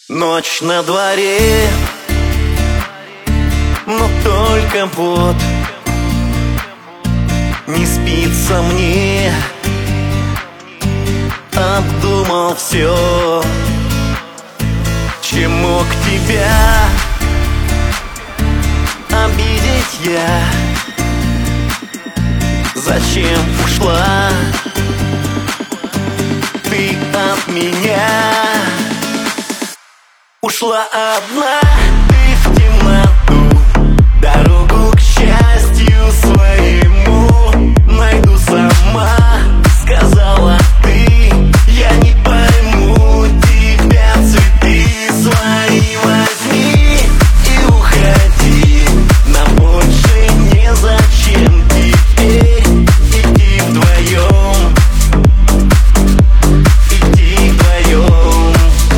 Ночь на дворе, но только вот не спится мне. Обдумал все, чем мог тебя обидеть я. Зачем ушла ты от меня? Ушла одна ты в темноту, дорогу к счастью своему найду сама. Сказала ты, я не пойму тебя, цветы свои возьми и уходи. Нам больше незачем теперь идти вдвоем, идти вдвоем.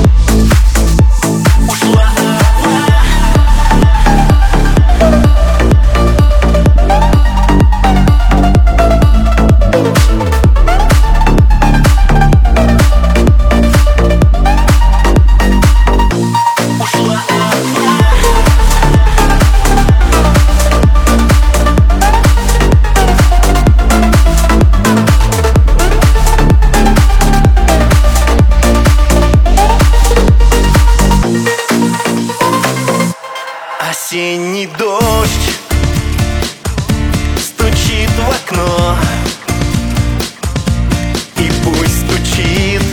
Осенний дождь стучит в окно, и пусть стучит,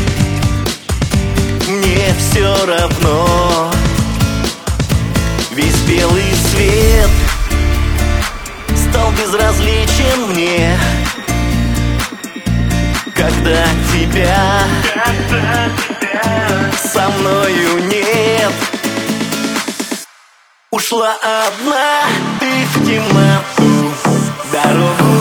мне все равно. Весь белый свет стал безразличен мне, когда тебя со мною нет. Ушла одна ты в темноту, дорогу